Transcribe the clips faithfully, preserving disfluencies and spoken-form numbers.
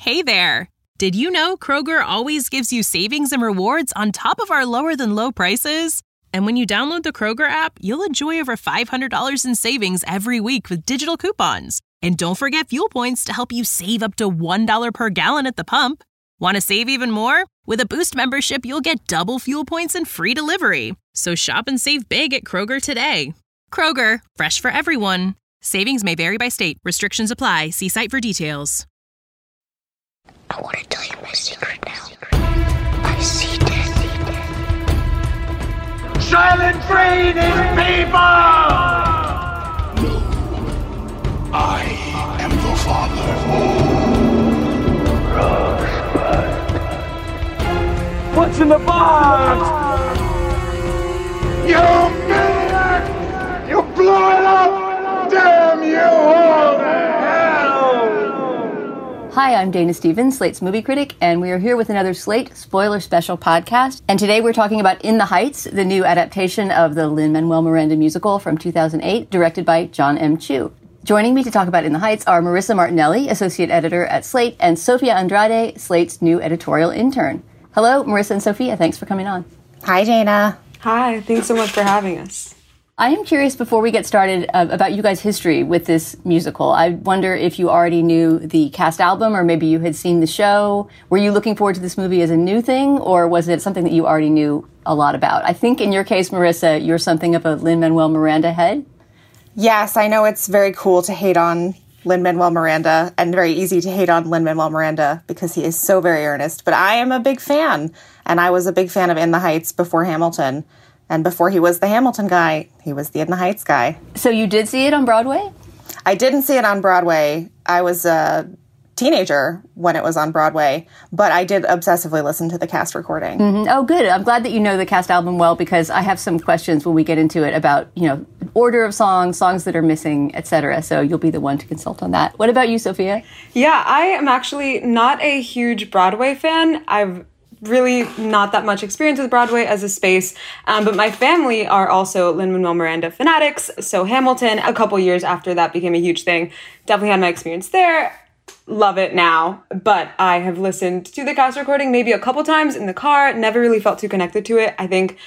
Hey there! Did you know Kroger always gives you savings and rewards on top of our lower-than-low prices? And when you download the Kroger app, you'll enjoy over five hundred dollars in savings every week with digital coupons. And don't forget fuel points to help you save up to one dollar per gallon at the pump. Want to save even more? With a Boost membership, you'll get double fuel points and free delivery. So shop and save big at Kroger today. Kroger, fresh for everyone. Savings may vary by state. Restrictions apply. See site for details. I want to tell you my secret now. I see death. Silent breathing people! No. I am the father. Rosebud. What's in the box? You maniac! You blew it up! Damn you all to hell! Hi, I'm Dana Stevens, Slate's movie critic, and we are here with another Slate spoiler special podcast. And today we're talking about In the Heights, the new adaptation of the Lin-Manuel Miranda musical from two thousand eight, directed by John M. Chu. Joining me to talk about In the Heights are Marissa Martinelli, associate editor at Slate, and Sophia Andrade, Slate's new editorial intern. Hello, Marissa and Sophia. Thanks for coming on. Hi, Dana. Hi. Thanks so much for having us. I am curious, before we get started, uh, about you guys' history with this musical. I wonder if you already knew the cast album, or maybe you had seen the show. Were you looking forward to this movie as a new thing, or was it something that you already knew a lot about? I think in your case, Marissa, you're something of a Lin-Manuel Miranda head. Yes, I know it's very cool to hate on Lin-Manuel Miranda, and very easy to hate on Lin-Manuel Miranda because he is so very earnest. But I am a big fan, and I was a big fan of In the Heights before Hamilton. And before he was the Hamilton guy, he was the In the Heights guy. So you did see it on Broadway? I didn't see it on Broadway. I was a teenager when it was on Broadway, but I did obsessively listen to the cast recording. Mm-hmm. Oh, good. I'm glad that you know the cast album well, because I have some questions when we get into it about, you know, order of songs, songs that are missing, et cetera. So you'll be the one to consult on that. What about you, Sophia? Yeah, I am actually not a huge Broadway fan. I've really not that much experience with Broadway as a space, um, but my family are also Lin-Manuel Miranda fanatics, so Hamilton, a couple years after that, became a huge thing. Definitely had my experience there. Love it now, but I have listened to the cast recording maybe a couple times in the car, never really felt too connected to it. I think,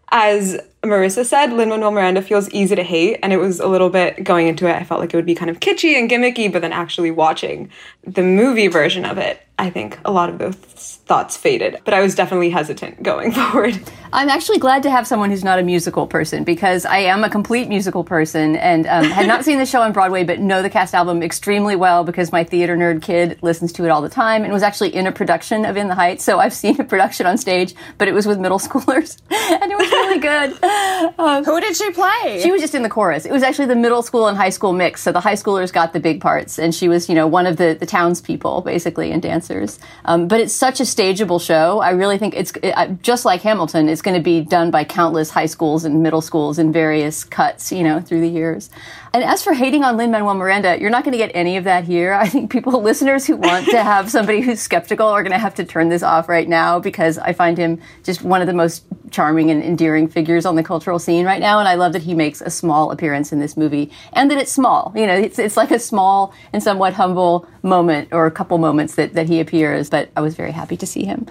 as Marissa said, Lin-Manuel Miranda feels easy to hate, and it was a little bit, going into it, I felt like it would be kind of kitschy and gimmicky, but then actually watching the movie version of it, I think a lot of those thoughts faded. But I was definitely hesitant going forward. I'm actually glad to have someone who's not a musical person, because I am a complete musical person and um, had not seen the show on Broadway, but know the cast album extremely well because my theater nerd kid listens to it all the time and was actually in a production of In the Heights. So I've seen a production on stage, but it was with middle schoolers and it was really good. Um, Who did she play? She was just in the chorus. It was actually the middle school and high school mix. So the high schoolers got the big parts, and she was, you know, one of the, the townspeople, basically, and dancers. Um, but it's such a stageable show. I really think it's, it, just like Hamilton, it's going to be done by countless high schools and middle schools in various cuts, you know, through the years. And as for hating on Lin-Manuel Miranda, you're not going to get any of that here. I think people, listeners who want to have somebody who's skeptical are going to have to turn this off right now, because I find him just one of the most charming and endearing figures on the cultural scene right now. And I love that he makes a small appearance in this movie, and that it's small. You know, it's it's like a small and somewhat humble moment, or a couple moments that, that he appears, but I was very happy to see him.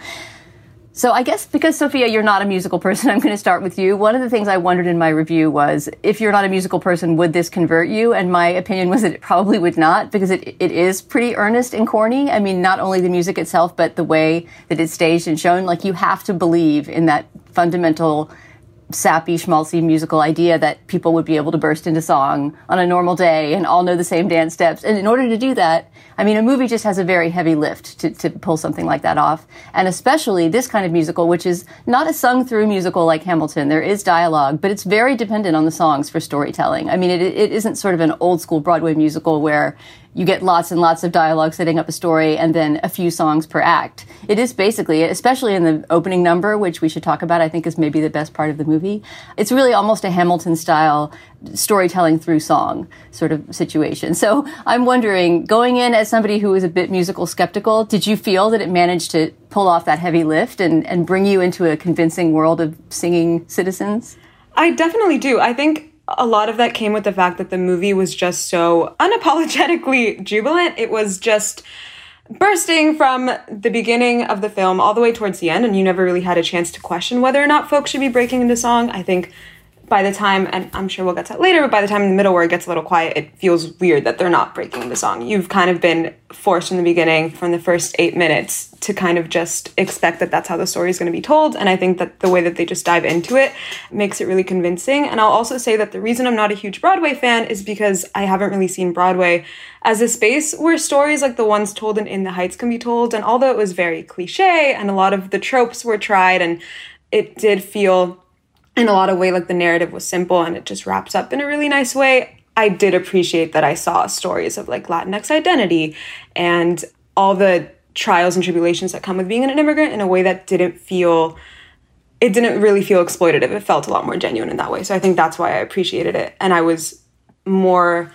So I guess because, Sophia, you're not a musical person, I'm going to start with you. One of the things I wondered in my review was, if you're not a musical person, would this convert you? And my opinion was that it probably would not, because it it is pretty earnest and corny. I mean, not only the music itself, but the way that it's staged and shown. Like, you have to believe in that fundamental sappy, schmaltzy musical idea that people would be able to burst into song on a normal day and all know the same dance steps. And in order to do that, I mean, a movie just has a very heavy lift to, to pull something like that off. And especially this kind of musical, which is not a sung-through musical like Hamilton. There is dialogue, but it's very dependent on the songs for storytelling. I mean, it, it isn't sort of an old-school Broadway musical where you get lots and lots of dialogue setting up a story and then a few songs per act. It is basically, especially in the opening number, which we should talk about, I think is maybe the best part of the movie, it's really almost a Hamilton-style storytelling through song sort of situation. So I'm wondering, going in as somebody who is a bit musical skeptical, did you feel that it managed to pull off that heavy lift and, and bring you into a convincing world of singing citizens? I definitely do. I think a lot of that came with the fact that the movie was just so unapologetically jubilant. It was just bursting from the beginning of the film all the way towards the end, and you never really had a chance to question whether or not folks should be breaking into song. I think by the time, and I'm sure we'll get to that later, but by the time in the middle where it gets a little quiet, it feels weird that they're not breaking into song. You've kind of been forced from the beginning, from the first eight minutes, to kind of just expect that that's how the story is going to be told. And I think that the way that they just dive into it makes it really convincing. And I'll also say that the reason I'm not a huge Broadway fan is because I haven't really seen Broadway as a space where stories like the ones told in In the Heights can be told. And although it was very cliche and a lot of the tropes were tried, and it did feel in a lot of ways like the narrative was simple and it just wraps up in a really nice way, I did appreciate that I saw stories of like Latinx identity and all the trials and tribulations that come with being an immigrant in a way that didn't feel, it didn't really feel exploitative. It felt a lot more genuine in that way. So I think that's why I appreciated it. And I was more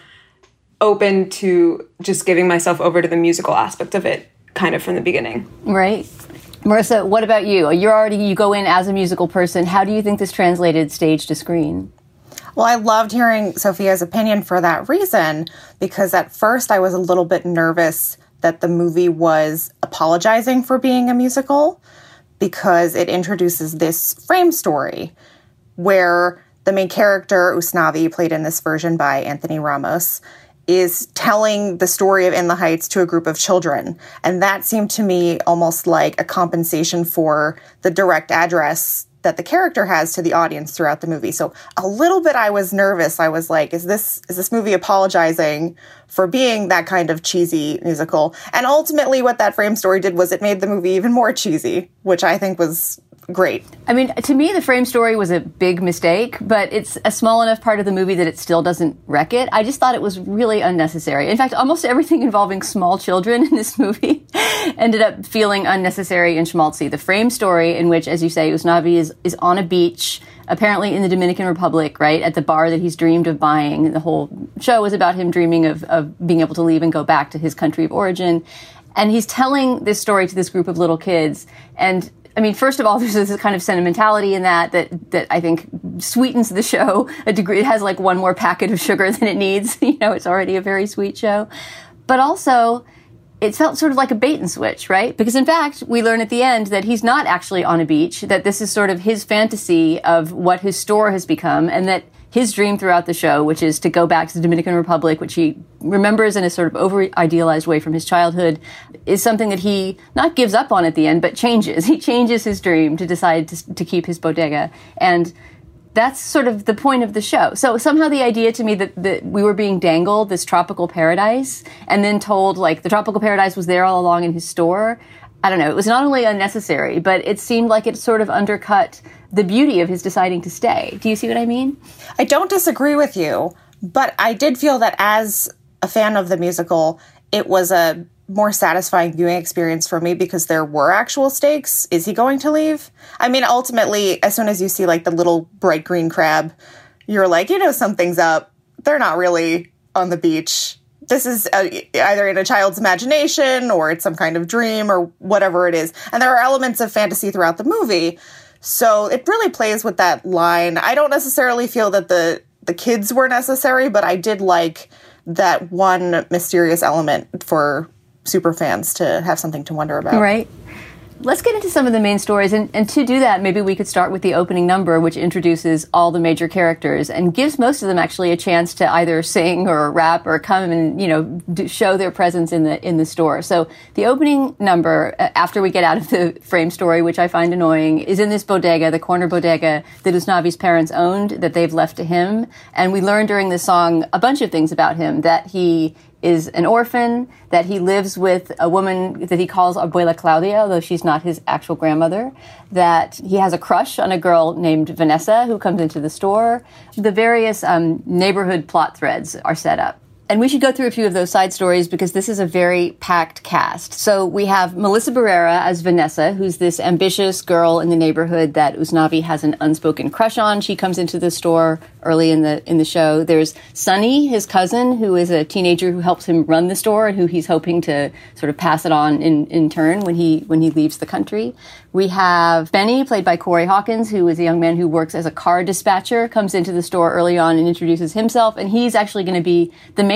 open to just giving myself over to the musical aspect of it kind of from the beginning. Right. Marissa, what about you? You're already, you go in as a musical person. How do you think this translated stage to screen? Well, I loved hearing Sophia's opinion for that reason, because at first I was a little bit nervous that the movie was apologizing for being a musical, because it introduces this frame story where the main character, Usnavi, played in this version by Anthony Ramos, is telling the story of In the Heights to a group of children. And that seemed to me almost like a compensation for the direct address that the character has to the audience throughout the movie. So a little bit I was nervous. I was like, is this is this movie apologizing for being that kind of cheesy musical? And ultimately what that frame story did was it made the movie even more cheesy, which I think was great. I mean, to me, the frame story was a big mistake, but it's a small enough part of the movie that it still doesn't wreck it. I just thought it was really unnecessary. In fact, almost everything involving small children in this movie ended up feeling unnecessary and schmaltzy. The frame story in which, as you say, Usnavi is, is on a beach, apparently in the Dominican Republic, right, at the bar that he's dreamed of buying. The whole show is about him dreaming of, of being able to leave and go back to his country of origin. And he's telling this story to this group of little kids. And I mean, first of all, there's this kind of sentimentality in that that that I think sweetens the show a degree. It has like one more packet of sugar than it needs. You know, it's already a very sweet show. But also, it felt sort of like a bait and switch, right? Because in fact, we learn at the end that he's not actually on a beach, that this is sort of his fantasy of what his store has become, and that his dream throughout the show, which is to go back to the Dominican Republic, which he remembers in a sort of over-idealized way from his childhood, is something that he not gives up on at the end, but changes. He changes his dream to decide to, to keep his bodega. And that's sort of the point of the show. So somehow the idea to me that, that we were being dangled this tropical paradise and then told, like, the tropical paradise was there all along in his store, I don't know, it was not only unnecessary, but it seemed like it sort of undercut the beauty of his deciding to stay. Do you see what I mean? I don't disagree with you, but I did feel that as a fan of the musical, it was a more satisfying viewing experience for me because there were actual stakes. Is he going to leave? I mean, ultimately, as soon as you see like the little bright green crab, you're like, you know, something's up. They're not really on the beach. This is a, either in a child's imagination or it's some kind of dream or whatever it is. And there are elements of fantasy throughout the movie. So it really plays with that line. I don't necessarily feel that the, the kids were necessary, but I did like that one mysterious element for super fans to have something to wonder about. Right. Let's get into some of the main stories, and, and to do that, maybe we could start with the opening number, which introduces all the major characters and gives most of them actually a chance to either sing or rap or come and, you know, do, show their presence in the in the store. So the opening number, after we get out of the frame story, which I find annoying, is in this bodega, the corner bodega that Usnavi's parents owned, that they've left to him. And we learn during this song a bunch of things about him, that he is an orphan, that he lives with a woman that he calls Abuela Claudia, although she's not his actual grandmother, that he has a crush on a girl named Vanessa who comes into the store. The various um, neighborhood plot threads are set up. And we should go through a few of those side stories because this is a very packed cast. So we have Melissa Barrera as Vanessa, who's this ambitious girl in the neighborhood that Usnavi has an unspoken crush on. She comes into the store early in the in the show. There's Sonny, his cousin, who is a teenager who helps him run the store and who he's hoping to sort of pass it on in, in turn when he when he leaves the country. We have Benny, played by Corey Hawkins, who is a young man who works as a car dispatcher, comes into the store early on and introduces himself, and he's actually going to be the main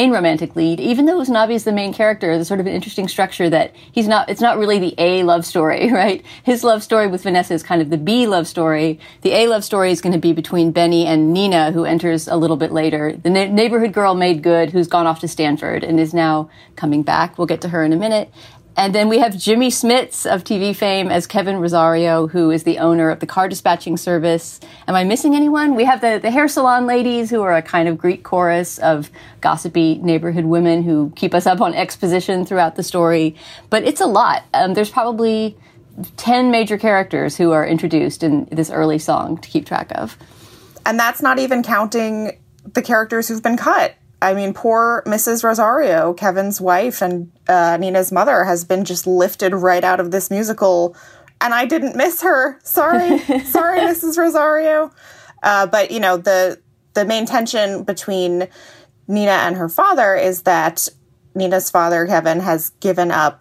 main romantic lead, even though Usnavi is the main character. There's sort of an interesting structure that he's not, it's not really the A love story, right? His love story with Vanessa is kind of the B love story. The A love story is going to be between Benny and Nina, who enters a little bit later. The na- neighborhood girl made good, who's gone off to Stanford and is now coming back. We'll get to her in a minute. And then we have Jimmy Smits of T V fame as Kevin Rosario, who is the owner of the car dispatching service. Am I missing anyone? We have the, the hair salon ladies, who are a kind of Greek chorus of gossipy neighborhood women who keep us up on exposition throughout the story. But it's a lot. Um, there's probably ten major characters who are introduced in this early song to keep track of. And that's not even counting the characters who've been cut. I mean, poor Missus Rosario, Kevin's wife and uh, Nina's mother, has been just lifted right out of this musical. And I didn't miss her. Sorry. Sorry, Missus Rosario. Uh, but, you know, the the main tension between Nina and her father is that Nina's father, Kevin, has given up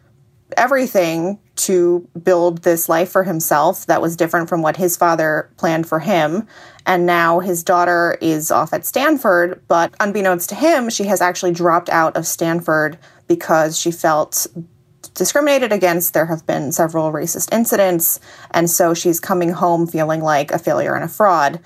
everything to build this life for himself that was different from what his father planned for him. And now his daughter is off at Stanford, but unbeknownst to him, she has actually dropped out of Stanford because she felt discriminated against. There have been several racist incidents, and so she's coming home feeling like a failure and a fraud.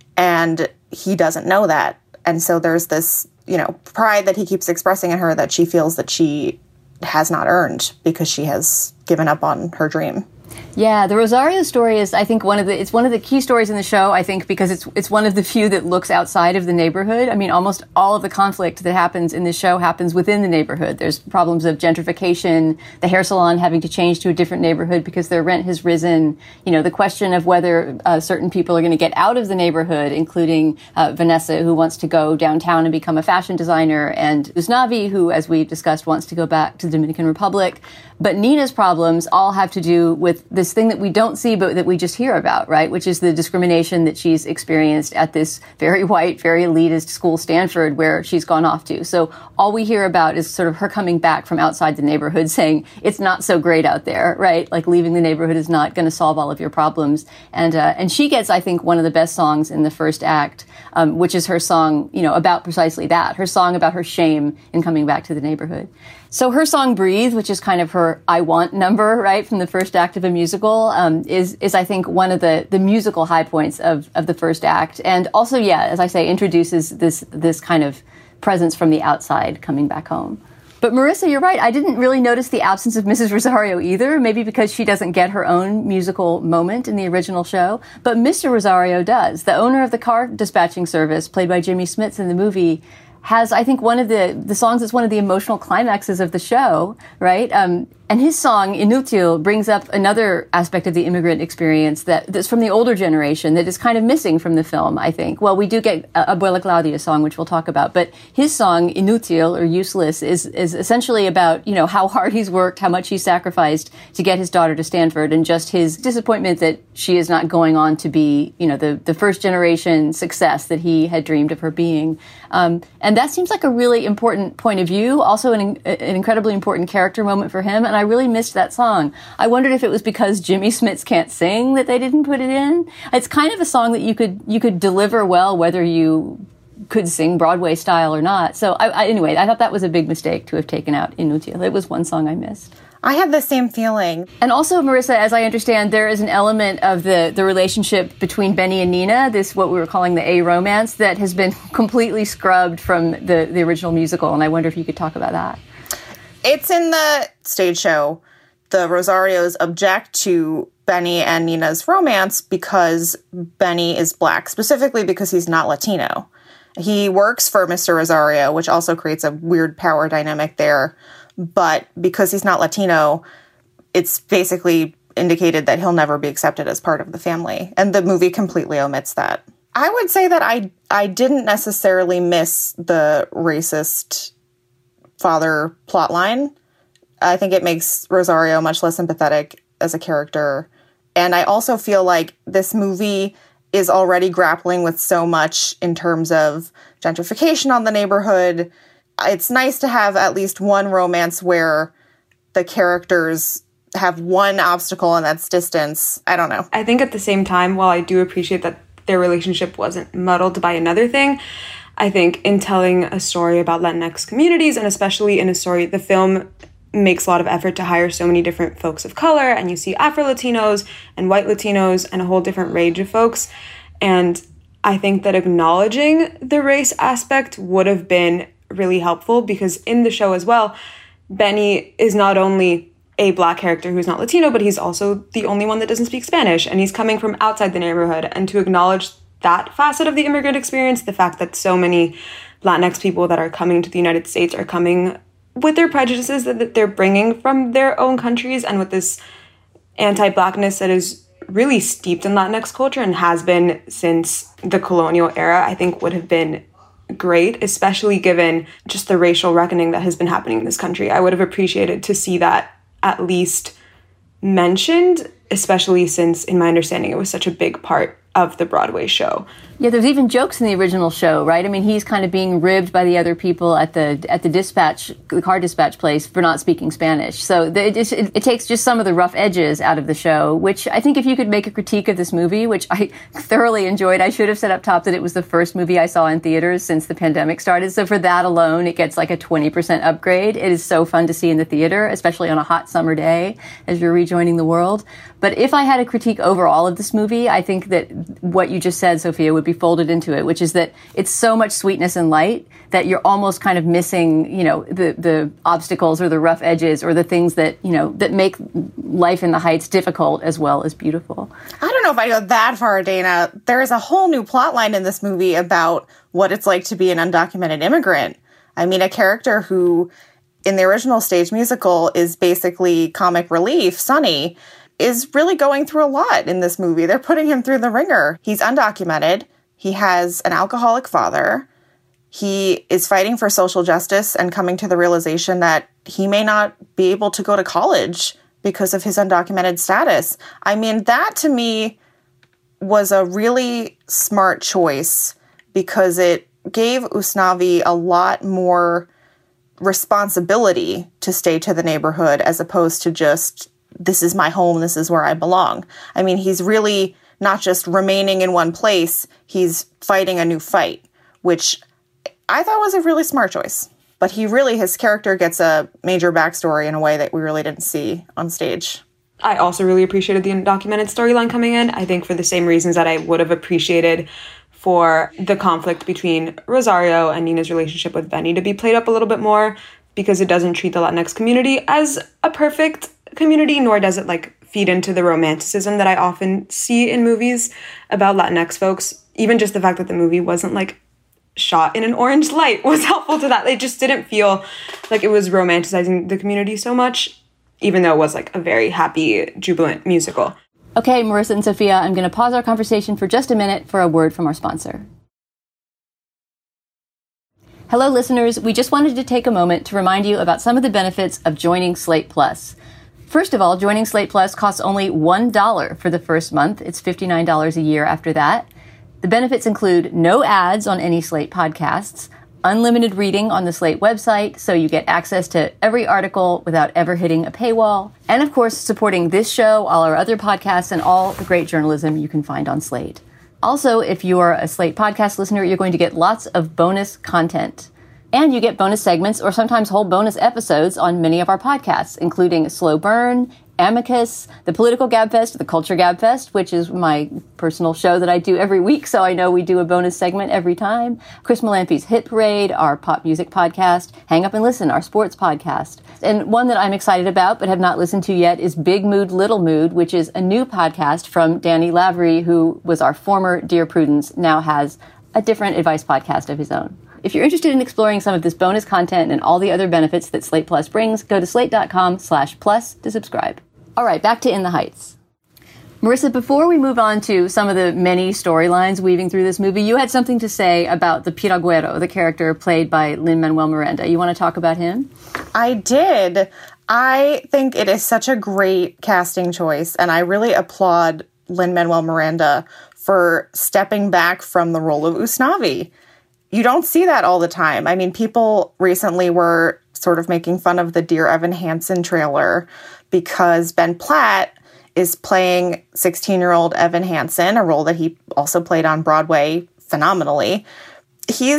And he doesn't know that. And so there's this, you know, pride that he keeps expressing in her that she feels that she has not earned because she has given up on her dream. Yeah, the Rosario story is, I think, one of the, it's one of the key stories in the show, I think, because it's it's one of the few that looks outside of the neighborhood. I mean, almost all of the conflict that happens in this show happens within the neighborhood. There's problems of gentrification, the hair salon having to change to a different neighborhood because their rent has risen, you know, the question of whether uh, certain people are going to get out of the neighborhood, including uh, Vanessa, who wants to go downtown and become a fashion designer, and Usnavi, who, as we discussed, wants to go back to the Dominican Republic. But Nina's problems all have to do with this thing that we don't see, but that we just hear about, right? Which is the discrimination that she's experienced at this very white, very elitist school, Stanford, where she's gone off to. So all we hear about is sort of her coming back from outside the neighborhood saying, it's not so great out there, right? Like leaving the neighborhood is not going to solve all of your problems. And, uh, and she gets, I think, one of the best songs in the first act, um, which is her song, you know, about precisely that. Her song about her shame in coming back to the neighborhood. So her song Breathe, which is kind of her I Want number, right, from the first act of a musical, um, is, is I think, one of the, the musical high points of, of the first act. And also, yeah, as I say, introduces this, this kind of presence from the outside coming back home. But Marissa, you're right. I didn't really notice the absence of Missus Rosario either, maybe because she doesn't get her own musical moment in the original show. But Mister Rosario does. The owner of the car dispatching service, played by Jimmy Smits in the movie, has, I think, one of the, the songs that's one of the emotional climaxes of the show, right? Um, and his song, Inutil, brings up another aspect of the immigrant experience that, that's from the older generation that is kind of missing from the film, I think. Well, we do get Abuela Claudia's song, which we'll talk about, but his song, Inutil, or Useless, is, is essentially about, you know, how hard he's worked, how much he's sacrificed to get his daughter to Stanford, and just his disappointment that she is not going on to be, you know, the, the first generation success that he had dreamed of her being. Um, and that seems like a really important point of view, also an, an incredibly important character moment for him. And I really missed that song. I wondered if it was because Jimmy Smits can't sing that they didn't put it in. It's kind of a song that you could you could deliver well, whether you could sing Broadway style or not. So I, I, anyway, I thought that was a big mistake to have taken out Inutil. It was one song I missed. I had the same feeling. And also, Marissa, as I understand, there is an element of the, the relationship between Benny and Nina, this what we were calling the A-romance, that has been completely scrubbed from the, the original musical. And I wonder if you could talk about that. It's in the stage show. The Rosarios object to Benny and Nina's romance because Benny is black, specifically because he's not Latino. He works for Mister Rosario, which also creates a weird power dynamic there. But because he's not Latino, it's basically indicated that he'll never be accepted as part of the family. And the movie completely omits that. I would say that I I didn't necessarily miss the racist father plotline. I think it makes Rosario much less sympathetic as a character. And I also feel like this movie is already grappling with so much in terms of gentrification on the neighborhood. It's nice to have at least one romance where the characters have one obstacle, and that's distance. I don't know. I think at the same time, while I do appreciate that their relationship wasn't muddled by another thing, I think in telling a story about Latinx communities, and especially in a story, the film makes a lot of effort to hire so many different folks of color, and you see Afro-Latinos and white Latinos and a whole different range of folks. And I think that acknowledging the race aspect would have been really helpful, because in the show as well, Benny is not only a Black character who's not Latino, but he's also the only one that doesn't speak Spanish, and he's coming from outside the neighborhood. And to acknowledge that facet of the immigrant experience, the fact that so many Latinx people that are coming to the United States are coming with their prejudices that they're bringing from their own countries, and with this anti-Blackness that is really steeped in Latinx culture and has been since the colonial era, I think would have been great, especially given just the racial reckoning that has been happening in this country. I would have appreciated to see that at least mentioned, especially since, in my understanding, it was such a big part of the Broadway show. Yeah, there's even jokes in the original show, right? I mean, he's kind of being ribbed by the other people at the at the dispatch, the car dispatch place for not speaking Spanish. So the, it, just, it, it takes just some of the rough edges out of the show, which I think if you could make a critique of this movie, which I thoroughly enjoyed, I should have said up top that it was the first movie I saw in theaters since the pandemic started. So for that alone, it gets like a twenty percent upgrade. It is so fun to see in the theater, especially on a hot summer day as you're rejoining the world. But if I had a critique overall of this movie, I think that what you just said, Sophia, would be folded into it, which is that it's so much sweetness and light that you're almost kind of missing, you know, the, the obstacles or the rough edges or the things that, you know, that make life in the Heights difficult as well as beautiful. I don't know if I go that far, Dana. There is a whole new plot line in this movie about what it's like to be an undocumented immigrant. I mean, a character who in the original stage musical is basically comic relief, Sonny, is really going through a lot in this movie. They're putting him through the ringer. He's undocumented. He has an alcoholic father. He is fighting for social justice and coming to the realization that he may not be able to go to college because of his undocumented status. I mean, that to me was a really smart choice because it gave Usnavi a lot more responsibility to stay to the neighborhood as opposed to just, this is my home, this is where I belong. I mean, he's really not just remaining in one place, he's fighting a new fight, which I thought was a really smart choice. But he really, his character gets a major backstory in a way that we really didn't see on stage. I also really appreciated the undocumented storyline coming in. I think for the same reasons that I would have appreciated for the conflict between Rosario and Nina's relationship with Benny to be played up a little bit more, because it doesn't treat the Latinx community as a perfect community, nor does it like feed into the romanticism that I often see in movies about Latinx folks. Even just the fact that the movie wasn't like shot in an orange light was helpful to that. It just didn't feel like it was romanticizing the community so much, even though it was like a very happy, jubilant musical. Okay, Marissa and Sophia, I'm going to pause our conversation for just a minute for a word from our sponsor. Hello, listeners. We just wanted to take a moment to remind you about some of the benefits of joining Slate Plus. First of all, joining Slate Plus costs only one dollar for the first month. It's fifty-nine dollars a year after that. The benefits include no ads on any Slate podcasts, unlimited reading on the Slate website, so you get access to every article without ever hitting a paywall, and of course, supporting this show, all our other podcasts, and all the great journalism you can find on Slate. Also, if you're a Slate podcast listener, you're going to get lots of bonus content. And you get bonus segments or sometimes whole bonus episodes on many of our podcasts, including Slow Burn, Amicus, the Political Gabfest, the Culture Gabfest, which is my personal show that I do every week, so I know we do a bonus segment every time. Chris Malampi's Hit Parade, our pop music podcast. Hang Up and Listen, our sports podcast. And one that I'm excited about but have not listened to yet is Big Mood, Little Mood, which is a new podcast from Danny Lavery, who was our former Dear Prudence, now has a different advice podcast of his own. If you're interested in exploring some of this bonus content and all the other benefits that Slate Plus brings, go to slate.com slash plus to subscribe. All right, back to In the Heights. Marissa, before we move on to some of the many storylines weaving through this movie, you had something to say about the Piragüero, the character played by Lin-Manuel Miranda. You want to talk about him? I did. I think it is such a great casting choice, and I really applaud Lin-Manuel Miranda for stepping back from the role of Usnavi. You don't see that all the time. I mean, people recently were sort of making fun of the Dear Evan Hansen trailer because Ben Platt is playing sixteen-year-old Evan Hansen, a role that he also played on Broadway phenomenally. He's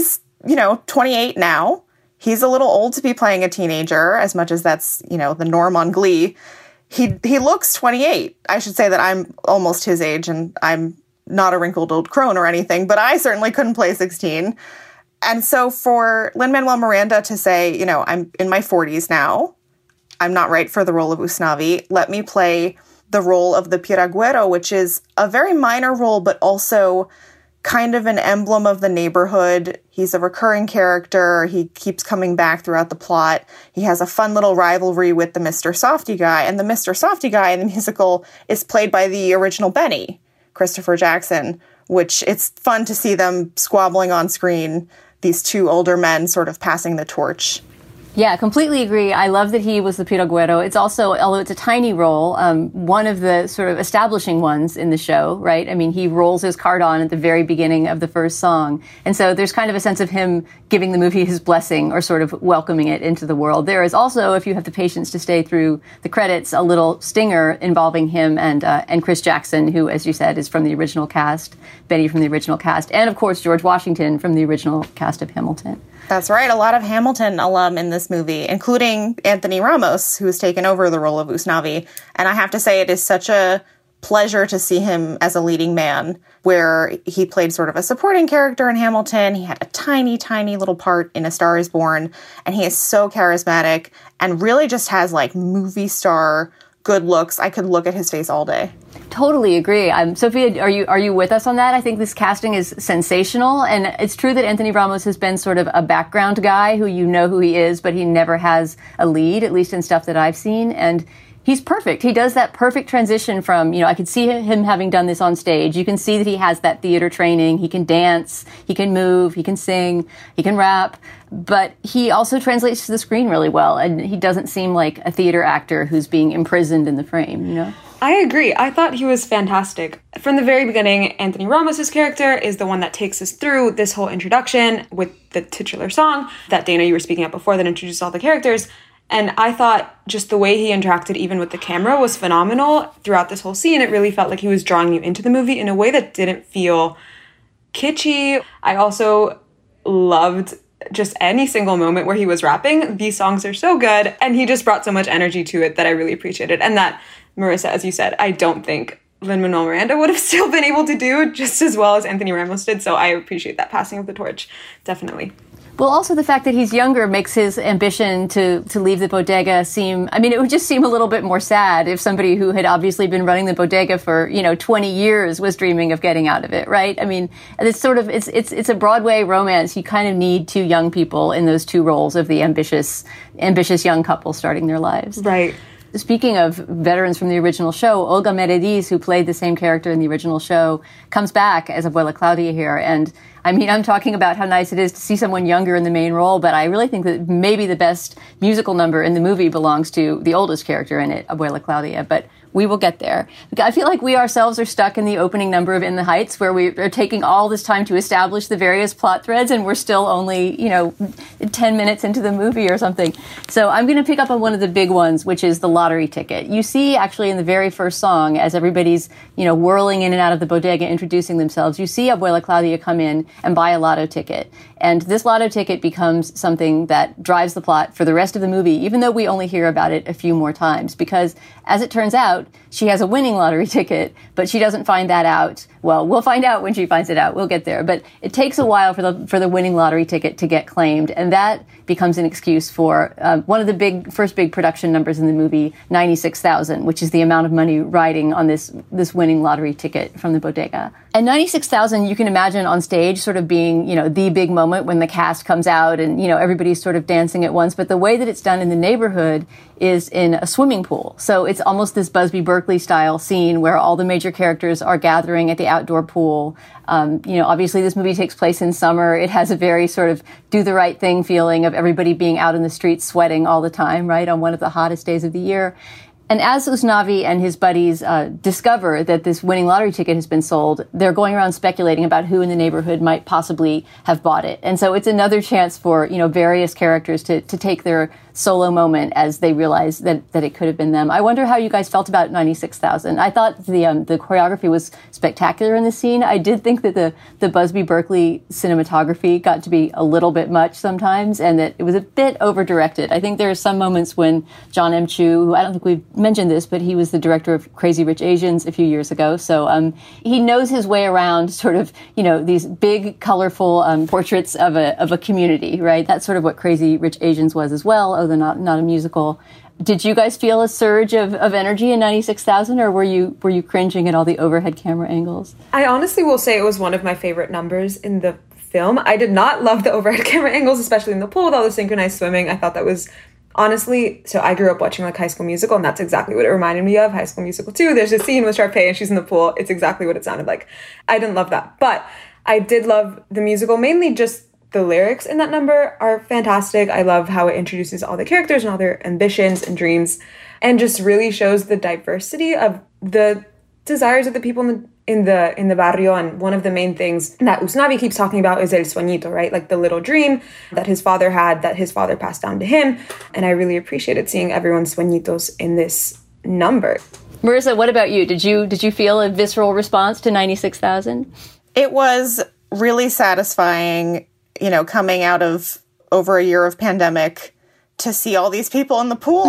you know, twenty-eight now. He's a little old to be playing a teenager, as much as that's, you know, the norm on Glee. He he looks twenty-eight. I should say that I'm almost his age, and I'm not a wrinkled old crone or anything, but I certainly couldn't play sixteen. And so for Lin-Manuel Miranda to say, you know, I'm in my forties now, I'm not right for the role of Usnavi, let me play the role of the Piragüero, which is a very minor role, but also kind of an emblem of the neighborhood. He's a recurring character. He keeps coming back throughout the plot. He has a fun little rivalry with the Mister Softy guy, and the Mister Softy guy in the musical is played by the original Benny, Christopher Jackson, which it's fun to see them squabbling on screen, these two older men sort of passing the torch. Yeah, completely agree. I love that he was the Piragüero. It's also, although it's a tiny role, um, one of the sort of establishing ones in the show, right? I mean, he rolls his card on at the very beginning of the first song. And so there's kind of a sense of him giving the movie his blessing or sort of welcoming it into the world. There is also, if you have the patience to stay through the credits, a little stinger involving him and uh, and Chris Jackson, who, as you said, is from the original cast, Benny from the original cast, and, of course, George Washington from the original cast of Hamilton. That's right. A lot of Hamilton alum in this movie, including Anthony Ramos, who has taken over the role of Usnavi. And I have to say, it is such a pleasure to see him as a leading man, where he played sort of a supporting character in Hamilton. He had a tiny, tiny little part in A Star is Born, and he is so charismatic and really just has like movie star good looks. I could look at his face all day. Totally agree. Um, Sophia, are you are you with us on that? I think this casting is sensational, and it's true that Anthony Ramos has been sort of a background guy who you know who he is, but he never has a lead, at least in stuff that I've seen, and he's perfect. He does that perfect transition from, you know, I could see him having done this on stage. You can see that he has that theater training. He can dance, he can move, he can sing, he can rap, but he also translates to the screen really well, and he doesn't seem like a theater actor who's being imprisoned in the frame, you know? I agree. I thought he was fantastic. From the very beginning, Anthony Ramos' character is the one that takes us through this whole introduction with the titular song that, Dana, you were speaking of before, that introduced all the characters. And I thought just the way he interacted even with the camera was phenomenal throughout this whole scene. It really felt like he was drawing you into the movie in a way that didn't feel kitschy. I also loved just any single moment where he was rapping. These songs are so good, and he just brought so much energy to it that I really appreciated. And that, Marissa, as you said, I don't think Lin-Manuel Miranda would have still been able to do just as well as Anthony Ramos did, so I appreciate that passing of the torch, definitely. Well, also the fact that he's younger makes his ambition to, to leave the bodega seem, I mean, it would just seem a little bit more sad if somebody who had obviously been running the bodega for, you know, twenty years was dreaming of getting out of it, right? I mean, it's sort of, it's, it's, it's a Broadway romance. You kind of need two young people in those two roles of the ambitious, ambitious young couple starting their lives. Right. Speaking of veterans from the original show, Olga Merediz, who played the same character in the original show, comes back as Abuela Claudia here. And I mean, I'm talking about how nice it is to see someone younger in the main role, but I really think that maybe the best musical number in the movie belongs to the oldest character in it, Abuela Claudia. But we will get there. I feel like we ourselves are stuck in the opening number of In the Heights, where we are taking all this time to establish the various plot threads, and we're still only, you know, ten minutes into the movie or something. So I'm going to pick up on one of the big ones, which is the lottery ticket. You see, actually, in the very first song, as everybody's, you know, whirling in and out of the bodega, introducing themselves, you see Abuela Claudia come in and buy a lotto ticket. And this lotto ticket becomes something that drives the plot for the rest of the movie, even though we only hear about it a few more times. Because, as it turns out, she has a winning lottery ticket, but she doesn't find that out. Well, we'll find out when she finds it out. We'll get there. But it takes a while for the for the winning lottery ticket to get claimed, and that becomes an excuse for uh, one of the big first big production numbers in the movie, ninety-six thousand, which is the amount of money riding on this this winning lottery ticket from the bodega. And ninety-six thousand, you can imagine on stage sort of being, you know, the big moment when the cast comes out and, you know, everybody's sort of dancing at once. But the way that it's done in the neighborhood is in a swimming pool. So it's almost this Busby Berkeley style scene where all the major characters are gathering at the outdoor pool. Um, you know, obviously this movie takes place in summer. It has a very sort of do the right thing feeling of everybody being out in the streets sweating all the time, right, on one of the hottest days of the year. And as Usnavi and his buddies uh, discover that this winning lottery ticket has been sold, they're going around speculating about who in the neighborhood might possibly have bought it. And so it's another chance for, you know, various characters to, to take their solo moment as they realize that, that it could have been them. I wonder how you guys felt about ninety-six thousand. I thought the um, the choreography was spectacular in the scene. I did think that the, the Busby Berkeley cinematography got to be a little bit much sometimes, and that it was a bit over-directed. I think there are some moments when John M. Chu, who I don't think we've mentioned this, but he was the director of Crazy Rich Asians a few years ago. So um, he knows his way around sort of, you know, these big, colorful um, portraits of a of a community, right? That's sort of what Crazy Rich Asians was as well, although not not a musical. Did you guys feel a surge of, of energy in ninety-six thousand, or were you were you cringing at all the overhead camera angles? I honestly will say it was one of my favorite numbers in the film. I did not love the overhead camera angles, especially in the pool with all the synchronized swimming. I thought that was honestly, so I grew up watching like High School Musical, and that's exactly what it reminded me of. High School Musical two, there's a scene with Sharpay and she's in the pool. It's exactly what it sounded like. I didn't love that, but I did love the musical, mainly just the lyrics in that number are fantastic. I love how it introduces all the characters and all their ambitions and dreams, and just really shows the diversity of the desires of the people in the in the in the barrio. And one of the main things that Usnavi keeps talking about is el sueñito, right? Like the little dream that his father had, that his father passed down to him. And I really appreciated seeing everyone's sueñitos in this number. Marissa, what about you? Did you did you feel a visceral response to ninety-six thousand? It was really satisfying, you know, coming out of over a year of pandemic to see all these people in the pool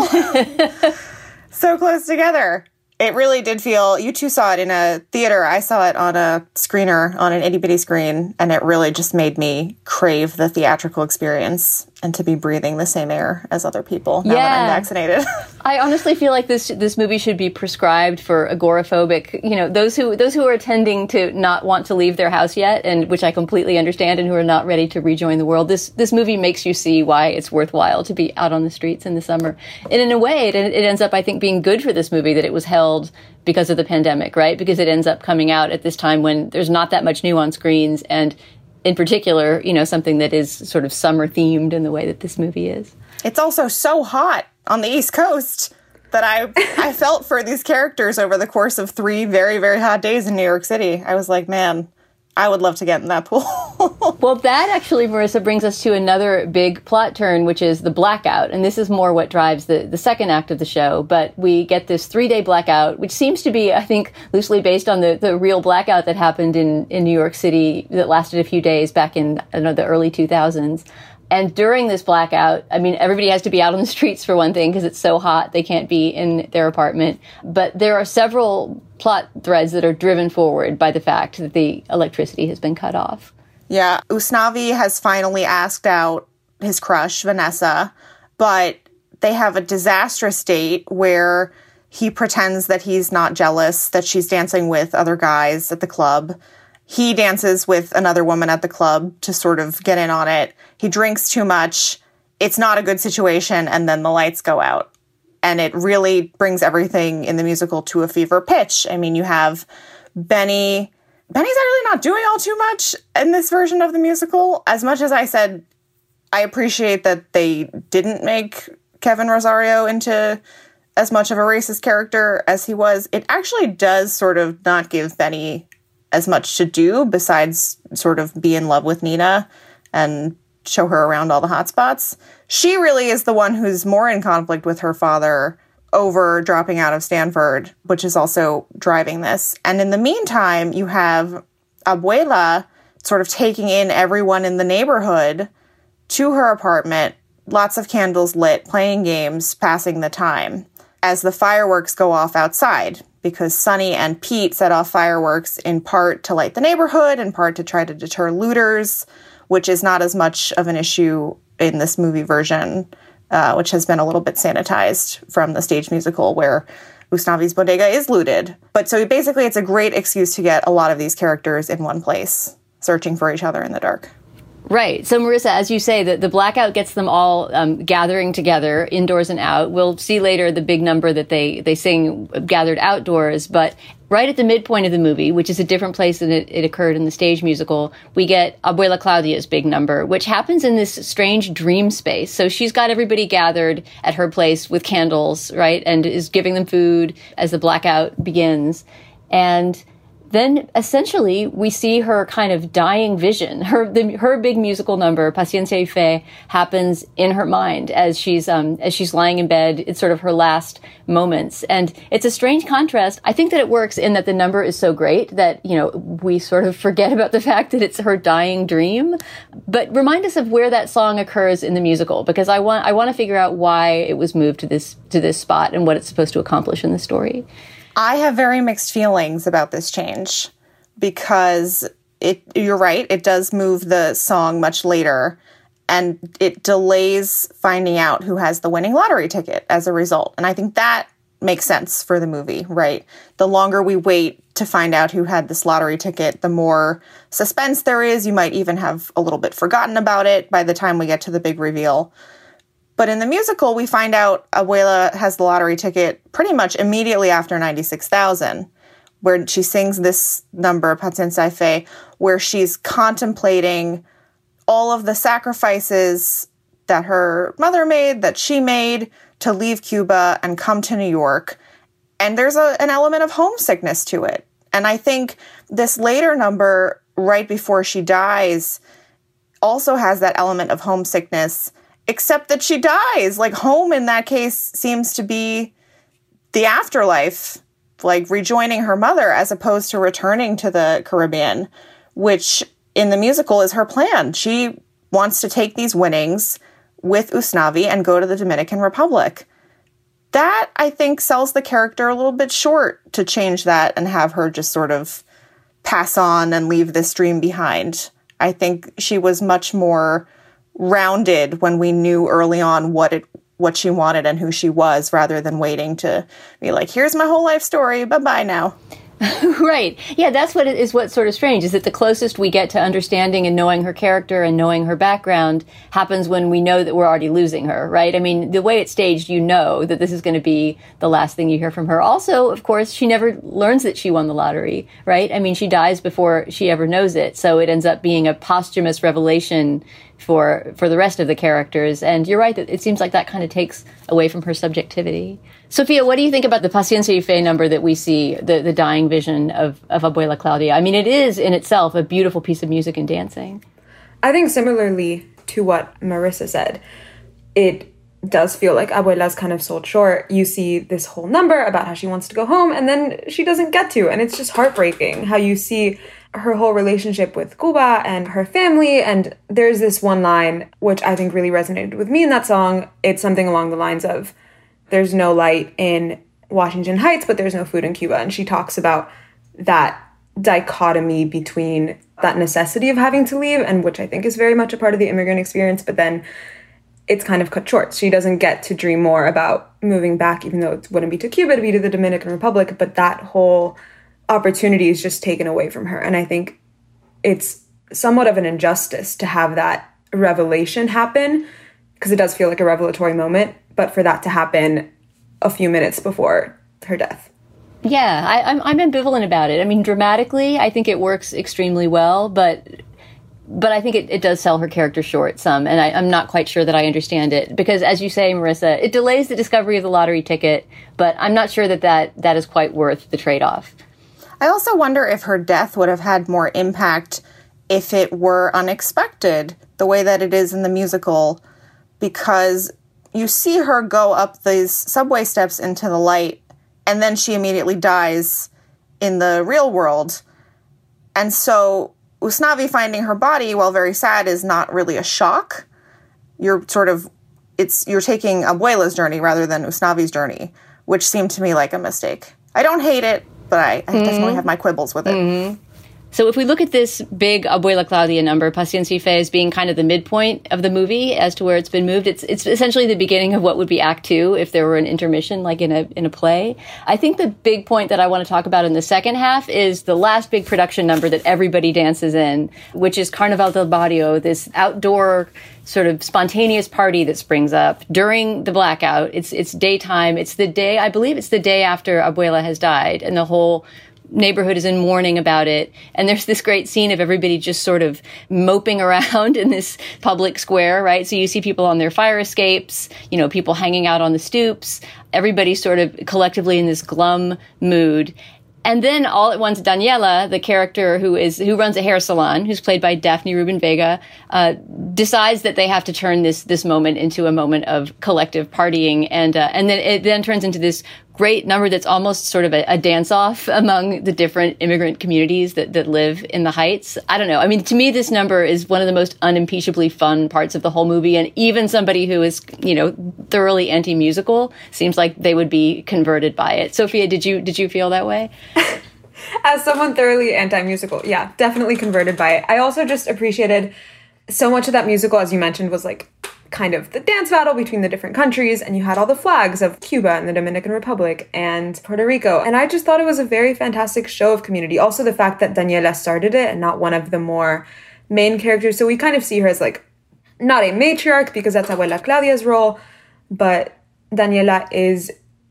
so close together. It really did feel, you two saw it in a theater. I saw it on a screener, on an itty bitty screen, and it really just made me crave the theatrical experience and to be breathing the same air as other people now yeah. that I'm vaccinated. I honestly feel like this this movie should be prescribed for agoraphobic, you know, those who those who are tending to not want to leave their house yet, and which I completely understand, and who are not ready to rejoin the world. This this movie makes you see why it's worthwhile to be out on the streets in the summer. And in a way, it, it ends up, I think, being good for this movie that it was held because of the pandemic, right? Because it ends up coming out at this time when there's not that much new on screens, and in particular, you know, something that is sort of summer themed in the way that this movie is. It's also so hot on the East Coast that I I felt for these characters over the course of three very, very hot days in New York City. I was like, man, I would love to get in that pool. Well, that actually, Marissa, brings us to another big plot turn, which is the blackout. And this is more what drives the, the second act of the show. But we get this three-day blackout, which seems to be, I think, loosely based on the, the real blackout that happened in, in New York City that lasted a few days back in, I don't know, the early two thousands. And during this blackout, I mean, everybody has to be out on the streets for one thing because it's so hot they can't be in their apartment. But there are several plot threads that are driven forward by the fact that the electricity has been cut off. Yeah, Usnavi has finally asked out his crush, Vanessa, but they have a disastrous date where he pretends that he's not jealous, that she's dancing with other guys at the club. He dances with another woman at the club to sort of get in on it. He drinks too much. It's not a good situation, and then the lights go out. And it really brings everything in the musical to a fever pitch. I mean, you have Benny. Benny's actually not doing all too much in this version of the musical. As much as I said, I appreciate that they didn't make Kevin Rosario into as much of a racist character as he was. It actually does sort of not give Benny as much to do besides sort of be in love with Nina and show her around all the hot spots. She really is the one who's more in conflict with her father over dropping out of Stanford, which is also driving this. And in the meantime, you have Abuela sort of taking in everyone in the neighborhood to her apartment, lots of candles lit, playing games, passing the time, as the fireworks go off outside, because Sonny and Pete set off fireworks in part to light the neighborhood, in part to try to deter looters, which is not as much of an issue in this movie version, uh, which has been a little bit sanitized from the stage musical where Usnavi's bodega is looted. But so basically it's a great excuse to get a lot of these characters in one place, searching for each other in the dark. Right. So, Marissa, as you say, the, the blackout gets them all um, gathering together, indoors and out. We'll see later the big number that they, they sing gathered outdoors. But right at the midpoint of the movie, which is a different place than it, it occurred in the stage musical, we get Abuela Claudia's big number, which happens in this strange dream space. So she's got everybody gathered at her place with candles, right, and is giving them food as the blackout begins. And then essentially we see her kind of dying vision. Her the, her big musical number, Paciencia y Fe, happens in her mind as she's um, as she's lying in bed. It's sort of her last moments, and it's a strange contrast. I think that it works in that the number is so great that, you know, we sort of forget about the fact that it's her dying dream. But remind us of where that song occurs in the musical, because I want I want to figure out why it was moved to this to this spot and what it's supposed to accomplish in the story. I have very mixed feelings about this change because it, you're right, it does move the song much later and it delays finding out who has the winning lottery ticket as a result. And I think that makes sense for the movie, right? The longer we wait to find out who had this lottery ticket, the more suspense there is. You might even have a little bit forgotten about it by the time we get to the big reveal. But in the musical, we find out Abuela has the lottery ticket pretty much immediately after ninety-six thousand, where she sings this number, Paciencia y Fe, where she's contemplating all of the sacrifices that her mother made, that she made to leave Cuba and come to New York. And there's a, an element of homesickness to it. And I think this later number, right before she dies, also has that element of homesickness, except that she dies. Like, home in that case seems to be the afterlife, like rejoining her mother as opposed to returning to the Caribbean, which in the musical is her plan. She wants to take these winnings with Usnavi and go to the Dominican Republic. That, I think, sells the character a little bit short to change that and have her just sort of pass on and leave this dream behind. I think she was much more rounded when we knew early on what it what she wanted and who she was, rather than waiting to be like, here's my whole life story, bye-bye now. Right. Yeah, that's what it is. What's sort of strange is that the closest we get to understanding and knowing her character and knowing her background happens when we know that we're already losing her, right? I mean, the way it's staged, you know that this is going to be the last thing you hear from her. Also, of course, she never learns that she won the lottery, right? I mean, she dies before she ever knows it. So it ends up being a posthumous revelation for for the rest of the characters. And you're right that it seems like that kind of takes away from her subjectivity. Sophia, what do you think about the Paciencia y Fe number that we see, the, the dying vision of, of Abuela Claudia? I mean, it is in itself a beautiful piece of music and dancing. I think similarly to what Marissa said, it does feel like Abuela's kind of sold short. You see this whole number about how she wants to go home, and then she doesn't get to, and it's just heartbreaking how you see her whole relationship with Cuba and her family. And there's this one line which I think really resonated with me in that song. It's something along the lines of, there's no light in Washington Heights, but there's no food in Cuba. And she talks about that dichotomy between that necessity of having to leave, and which I think is very much a part of the immigrant experience, but then it's kind of cut short. She doesn't get to dream more about moving back, even though it wouldn't be to Cuba, to be to the Dominican Republic, but that whole opportunity is just taken away from her. And I think it's somewhat of an injustice to have that revelation happen, because it does feel like a revelatory moment, but for that to happen a few minutes before her death. Yeah, I, I'm, I'm ambivalent about it. I mean, dramatically, I think it works extremely well, but but I think it, it does sell her character short some, and I, I'm not quite sure that I understand it. Because, as you say, Marissa, it delays the discovery of the lottery ticket, but I'm not sure that that, that is quite worth the trade-off. I also wonder if her death would have had more impact if it were unexpected, the way that it is in the musical, because you see her go up these subway steps into the light, and then she immediately dies in the real world. And so Usnavi finding her body, while very sad, is not really a shock. You're sort of, it's you're taking Abuela's journey rather than Usnavi's journey, which seemed to me like a mistake. I don't hate it, but I, I mm-hmm. definitely have my quibbles with it. Mm-hmm. So if we look at this big Abuela Claudia number, Paciencia y Fe, as being kind of the midpoint of the movie as to where it's been moved, it's it's essentially the beginning of what would be Act Two if there were an intermission, like in a in a play. I think the big point that I want to talk about in the second half is the last big production number that everybody dances in, which is Carnaval del Barrio, this outdoor sort of spontaneous party that springs up during the blackout. It's it's daytime. It's the day, I believe it's the day after Abuela has died, and the whole neighborhood is in mourning about it. And there's this great scene of everybody just sort of moping around in this public square, right? So you see people on their fire escapes, you know, people hanging out on the stoops, everybody sort of collectively in this glum mood. And then all at once, Daniela, the character who is who runs a hair salon, who's played by Daphne Rubin Vega, uh, decides that they have to turn this this moment into a moment of collective partying, and uh, and then it then turns into this great number that's almost sort of a, a dance-off among the different immigrant communities that, that live in the Heights. I don't know. I mean, to me, this number is one of the most unimpeachably fun parts of the whole movie, and even somebody who is, you know, thoroughly anti-musical seems like they would be converted by it. Sophia, did you did you feel that way? As someone thoroughly anti-musical, yeah, definitely converted by it. I also just appreciated so much of that musical, as you mentioned, was like kind of the dance battle between the different countries, and you had all the flags of Cuba and the Dominican Republic and Puerto Rico. And I just thought it was a very fantastic show of community. Also, the fact that Daniela started it and not one of the more main characters. So we kind of see her as like not a matriarch because that's Abuela Claudia's role, but Daniela is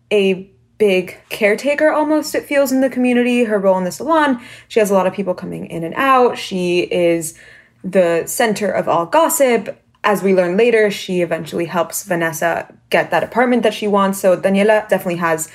a big caretaker almost, it feels, in the community. Her role in the salon, she has a lot of people coming in and out. She is the center of all gossip. As we learn later, she eventually helps Vanessa get that apartment that she wants. So Daniela definitely has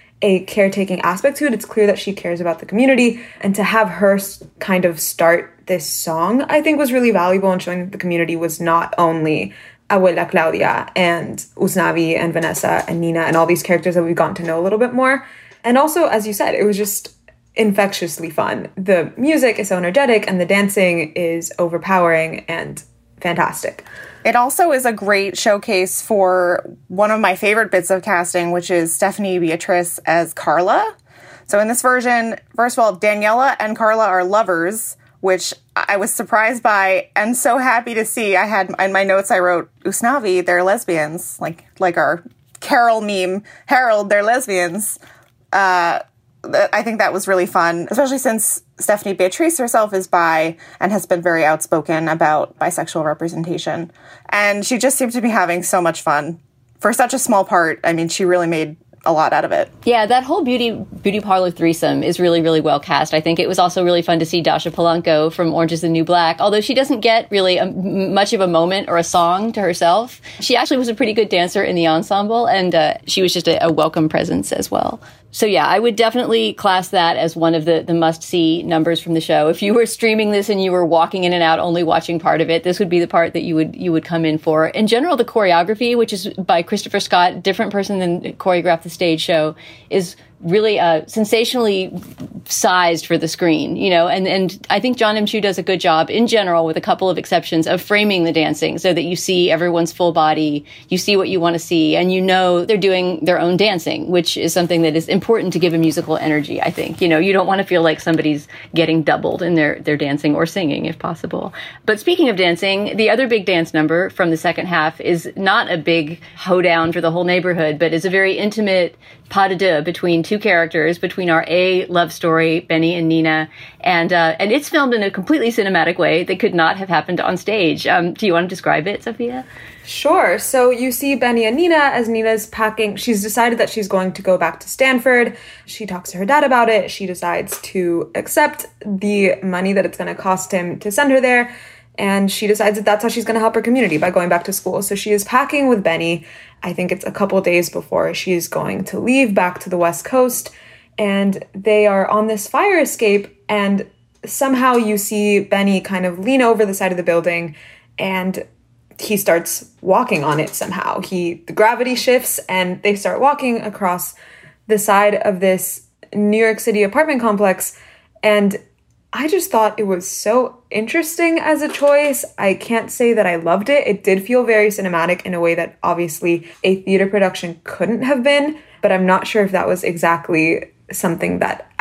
a caretaking aspect to it. It's clear that she cares about the community. And to have her kind of start this song, I think was really valuable in showing that the community was not only Abuela Claudia and Usnavi and Vanessa and Nina and all these characters that we've gotten to know a little bit more. And also, as you said, it was just infectiously fun. The music is so energetic and the dancing is overpowering and fantastic. It also is a great showcase for one of my favorite bits of casting, which is Stephanie Beatriz as Carla. So in this version, first of all, Daniela and Carla are lovers, which I was surprised by and so happy to see. I had in my notes, I wrote, Usnavi, they're lesbians, like like our Carol meme, Harold, they're lesbians. Uh, I think that was really fun, especially since Stephanie Beatriz herself is bi and has been very outspoken about bisexual representation. And she just seemed to be having so much fun. For such a small part, I mean, she really made a lot out of it. Yeah, that whole beauty beauty parlor threesome is really, really well cast. I think it was also really fun to see Dasha Polanco from Orange is the New Black, although she doesn't get really a, much of a moment or a song to herself. She actually was a pretty good dancer in the ensemble, and uh, she was just a, a welcome presence as well. So yeah, I would definitely class that as one of the, the must-see numbers from the show. If you were streaming this and you were walking in and out only watching part of it, this would be the part that you would you would come in for. In general, the choreography, which is by Christopher Scott, different person than choreographed the stage show, is really uh, sensationally sized for the screen, you know, and, and I think John M. Chu does a good job in general, with a couple of exceptions, of framing the dancing so that you see everyone's full body, you see what you want to see, and you know they're doing their own dancing, which is something that is important to give a musical energy, I think. You know, you don't want to feel like somebody's getting doubled in their, their dancing or singing, if possible. But speaking of dancing, the other big dance number from the second half is not a big hoedown for the whole neighborhood, but is a very intimate pas de deux between two characters, between our A love story, Benny and Nina, and uh, and it's filmed in a completely cinematic way that could not have happened on stage. Um, do you want to describe it, Sophia? Sure. So you see Benny and Nina as Nina's packing. She's decided that she's going to go back to Stanford. She talks to her dad about it. She decides to accept the money that it's going to cost him to send her there. And she decides that that's how she's going to help her community, by going back to school. So she is packing with Benny. I think it's a couple days before she's going to leave back to the West Coast. And they are on this fire escape. And somehow you see Benny kind of lean over the side of the building, and he starts walking on it somehow. He, the gravity shifts and they start walking across the side of this New York City apartment complex. And I just thought it was so interesting as a choice. I can't say that I loved it. It did feel very cinematic in a way that obviously a theater production couldn't have been, but I'm not sure if that was exactly something that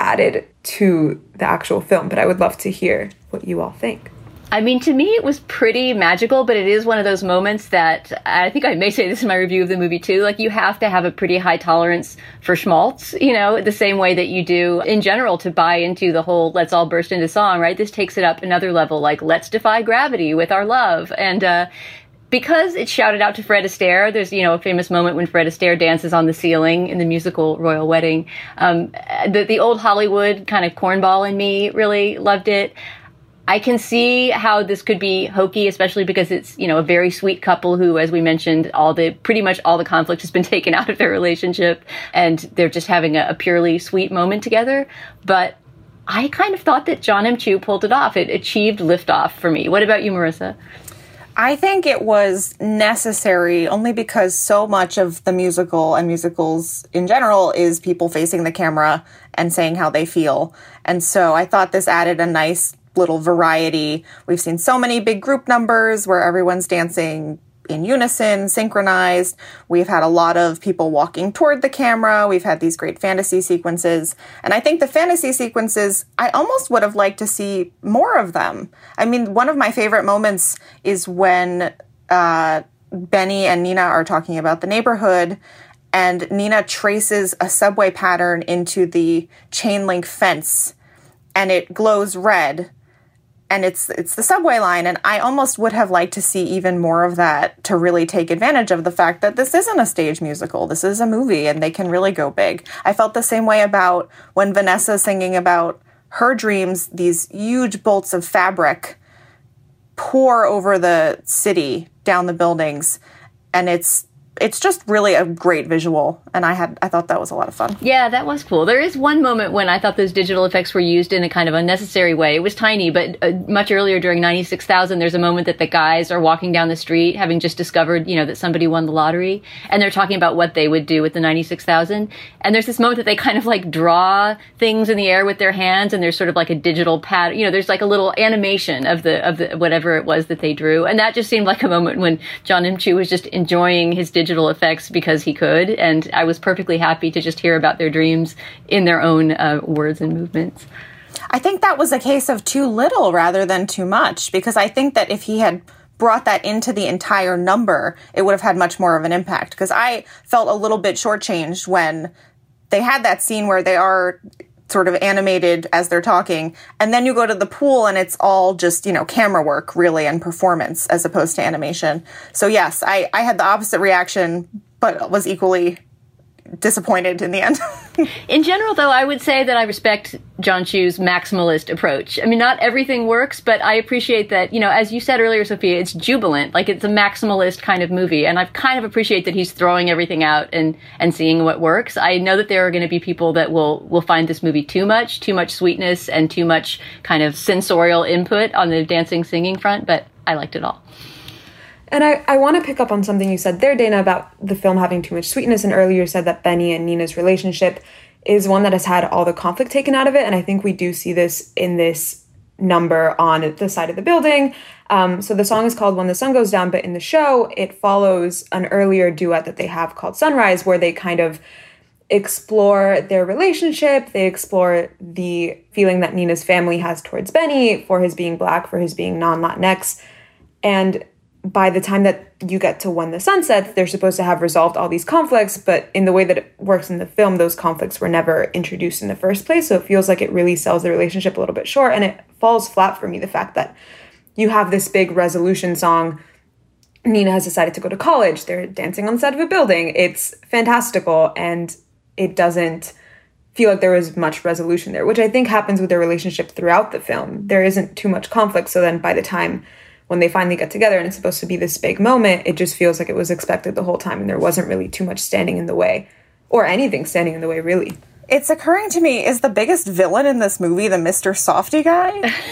added to the actual film, but I would love to hear what you all think. I mean, to me, it was pretty magical, but it is one of those moments that I think I may say this in my review of the movie too. Like, you have to have a pretty high tolerance for schmaltz, you know, the same way that you do in general to buy into the whole let's all burst into song, right? This takes it up another level, like let's defy gravity with our love. And, uh, because it's shouted out to Fred Astaire, there's, you know, a famous moment when Fred Astaire dances on the ceiling in the musical Royal Wedding. Um, the, the old Hollywood kind of cornball in me really loved it. I can see how this could be hokey, especially because it's, you know, a very sweet couple who, as we mentioned, all the pretty much all the conflict has been taken out of their relationship and they're just having a, a purely sweet moment together. But I kind of thought that John M. Chu pulled it off. It achieved liftoff for me. What about you, Marissa? I think it was necessary only because so much of the musical and musicals in general is people facing the camera and saying how they feel. And so I thought this added a nice little variety. We've seen so many big group numbers where everyone's dancing in unison, synchronized. We've had a lot of people walking toward the camera. We've had these great fantasy sequences. And I think the fantasy sequences, I almost would have liked to see more of them. I mean, one of my favorite moments is when uh, Benny and Nina are talking about the neighborhood, and Nina traces a subway pattern into the chain link fence, and it glows red. And it's it's the subway line, and I almost would have liked to see even more of that to really take advantage of the fact that this isn't a stage musical. This is a movie, and they can really go big. I felt the same way about when Vanessa's singing about her dreams. These huge bolts of fabric pour over the city, down the buildings, and it's it's just really a great visual, and I had I thought that was a lot of fun. Yeah, that was cool. There is one moment when I thought those digital effects were used in a kind of unnecessary way. It was tiny, but uh, much earlier during ninety-six thousand, there's a moment that the guys are walking down the street, having just discovered, you know, that somebody won the lottery, and they're talking about what they would do with the ninety-six thousand. And there's this moment that they kind of like draw things in the air with their hands, and there's sort of like a digital pad, you know, there's like a little animation of the of the whatever it was that they drew, and that just seemed like a moment when John M. Chu was just enjoying his digital digital effects because he could, and I was perfectly happy to just hear about their dreams in their own uh, words and movements. I think that was a case of too little rather than too much, because I think that if he had brought that into the entire number, it would have had much more of an impact, because I felt a little bit shortchanged when they had that scene where they are sort of animated as they're talking, and then you go to the pool and it's all just, you know, camera work really and performance as opposed to animation. So yes, I, I had the opposite reaction, but was equally disappointed in the end. In general, though, I would say that I respect John Chu's maximalist approach. I mean, not everything works, but I appreciate that, you know, as you said earlier, Sophia, it's jubilant. Like, it's a maximalist kind of movie. And I kind of appreciate that he's throwing everything out and, and seeing what works. I know that there are going to be people that will, will find this movie too much, too much sweetness and too much kind of sensorial input on the dancing, singing front, but I liked it all. And I, I want to pick up on something you said there, Dana, about the film having too much sweetness. And earlier you said that Benny and Nina's relationship is one that has had all the conflict taken out of it. And I think we do see this in this number on the side of the building. Um, so the song is called When the Sun Goes Down, but in the show, it follows an earlier duet that they have called Sunrise, where they kind of explore their relationship. They explore the feeling that Nina's family has towards Benny for his being Black, for his being non-Latinx. And by the time that you get to When the Sun Sets, they're supposed to have resolved all these conflicts, but in the way that it works in the film, those conflicts were never introduced in the first place, so it feels like it really sells the relationship a little bit short, and it falls flat for me, the fact that you have this big resolution song. Nina has decided to go to college. They're dancing on the side of a building. It's fantastical, and it doesn't feel like there was much resolution there, which I think happens with their relationship throughout the film. There isn't too much conflict, so then by the time when they finally get together and it's supposed to be this big moment, it just feels like it was expected the whole time and there wasn't really too much standing in the way, or anything standing in the way, really. It's occurring to me, is the biggest villain in this movie the Mister Softy guy?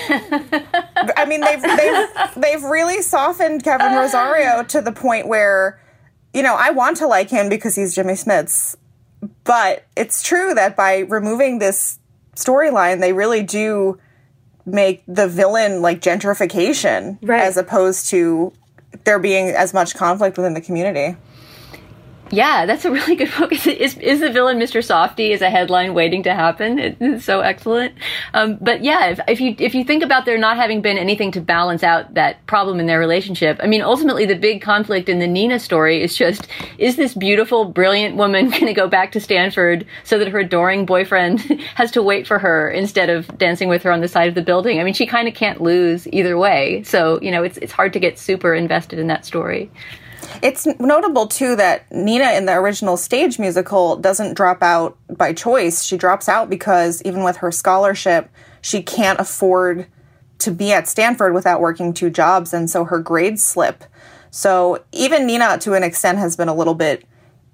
I mean, they've, they've, they've really softened Kevin Rosario to the point where, you know, I want to like him because he's Jimmy Smits, but it's true that by removing this storyline, they really do make the villain like gentrification, right, as opposed to there being as much conflict within the community. Yeah, that's a really good book. Is, is, is the villain Mister Softy is a headline waiting to happen. It, it's so excellent. Um, but yeah, if, if you if you think about there not having been anything to balance out that problem in their relationship, I mean, ultimately the big conflict in the Nina story is just, is this beautiful, brilliant woman going to go back to Stanford so that her adoring boyfriend has to wait for her instead of dancing with her on the side of the building? I mean, she kind of can't lose either way. So, you know, it's it's hard to get super invested in that story. It's notable, too, that Nina in the original stage musical doesn't drop out by choice. She drops out because even with her scholarship, she can't afford to be at Stanford without working two jobs, and so her grades slip. So even Nina, to an extent, has been a little bit